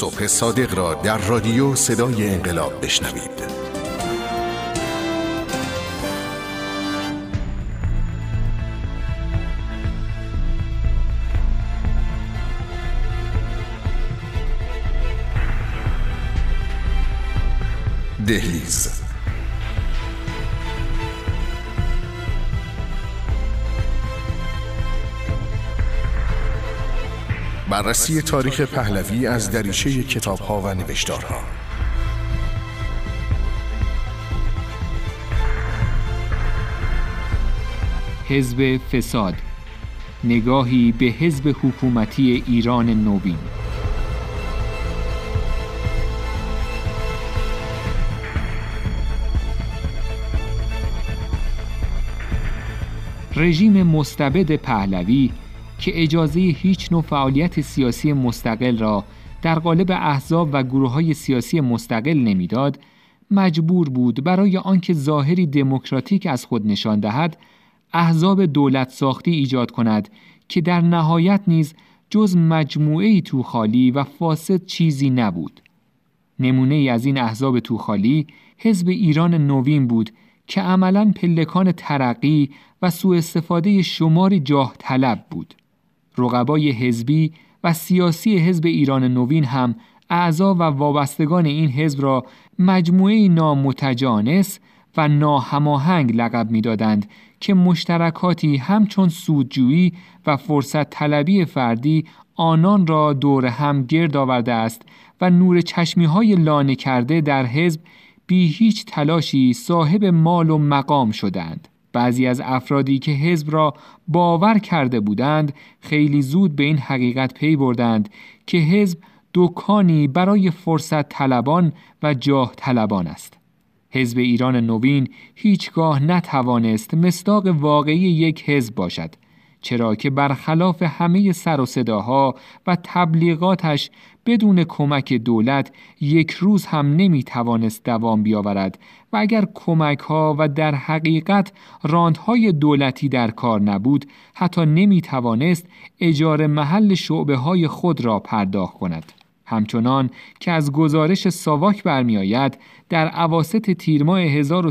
صبح صادق را در رادیو صدای انقلاب بشنوید. دهلیز. بررسی تاریخ پهلوی از دریچه کتاب‌ها و نوشتارها. حزب فساد، نگاهی به حزب حکومتی ایران نوین. رژیم مستبد پهلوی که اجازه هیچ نوع فعالیت سیاسی مستقل را در قالب احزاب و گروه‌های سیاسی مستقل نمیداد، مجبور بود برای آنکه ظاهری دموکراتیک از خود نشان دهد، احزاب دولت ساختی ایجاد کند که در نهایت نیز جز مجموعه‌ای توخالی و فاسد چیزی نبود. نمونه‌ای از این احزاب توخالی حزب ایران نوین بود که عملاً پلکان ترقی و سوء استفاده شماری جاه طلب بود. رقبای حزبی و سیاسی حزب ایران نوین هم اعضا و وابستگان این حزب را مجموعه نامتجانس و ناهماهنگ لقب می‌دادند که مشترکاتی همچون سودجویی و فرصت طلبی فردی آنان را دور هم گرد آورده است و نور چشمی‌های لانه کرده در حزب بی هیچ تلاشی صاحب مال و مقام شدند. بعضی از افرادی که حزب را باور کرده بودند خیلی زود به این حقیقت پی بردند که حزب دکانی برای فرصت طلبان و جاه طلبان است. حزب ایران نوین هیچگاه نتوانست مصداق واقعی یک حزب باشد، چرا که برخلاف همه سر و صداها و تبلیغاتش بدون کمک دولت یک روز هم نمیتوانست دوام بیاورد و اگر کمک‌ها و در حقیقت راندهای دولتی در کار نبود، حتی نمیتوانست اجاره محل شعبه‌های خود را پرداخت کند. همچنان که از گزارش ساواک برمی آید، در اواسط تیر ماه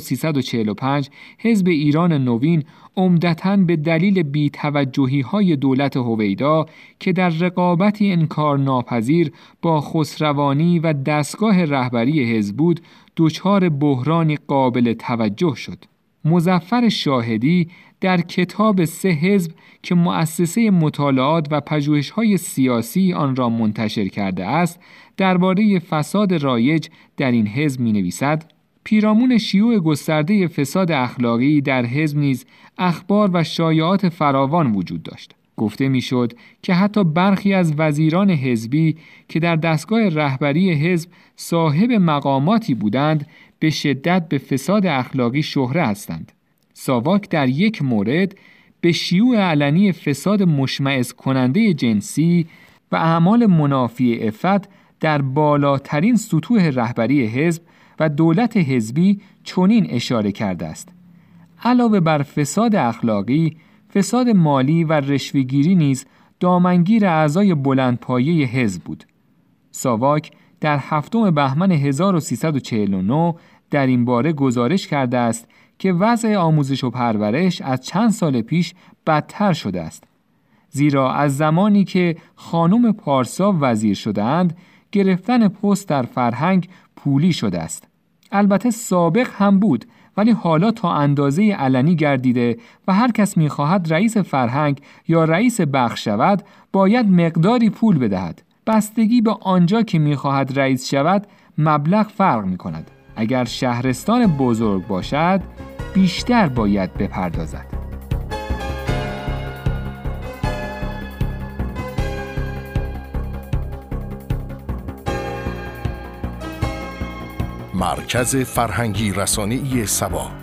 1345 حزب ایران نوین عمدتاً به دلیل بی‌توجهی‌های دولت هویدا که در رقابتی انکار ناپذیر با خسروانی و دستگاه رهبری حزب بود، دچار بحرانی قابل توجه شد. مظفر شاهدی در کتاب 3 حزب که مؤسسه مطالعات و پژوهش‌های سیاسی آن را منتشر کرده است، درباره فساد رایج در این حزب می‌نویسد: پیرامون شیوع گسترده فساد اخلاقی در حزب نیز اخبار و شایعات فراوان وجود داشت. گفته میشد که حتی برخی از وزیران حزبی که در دستگاه رهبری حزب صاحب مقاماتی بودند، به شدت به فساد اخلاقی شهره هستند. ساواک در یک مورد به شیوع علنی فساد مشمئز کننده جنسی و اعمال منافی عفت در بالاترین سطوح رهبری حزب و دولت حزبی چنین اشاره کرده است: علاوه بر فساد اخلاقی، فساد مالی و رشوه‌گیری نیز دامنگیر اعضای بلندپایه حزب بود. ساواک در 7 بهمن 1349 در این باره گزارش کرده است که وضع آموزش و پرورش از چند سال پیش بدتر شده است، زیرا از زمانی که خانم پارسا وزیر شده‌اند، گرفتن پست در فرهنگ پولی شده است. البته سابق هم بود، ولی حالا تا اندازه علنی گردیده و هر کس می‌خواهد رئیس فرهنگ یا رئیس بخش شود باید مقداری پول بدهد. بستگی به آنجا که می‌خواهد رئیس شود مبلغ فرق می‌کند. اگر شهرستان بزرگ باشد بیشتر باید بپردازد. مرکز فرهنگی رسانه‌ای سبا.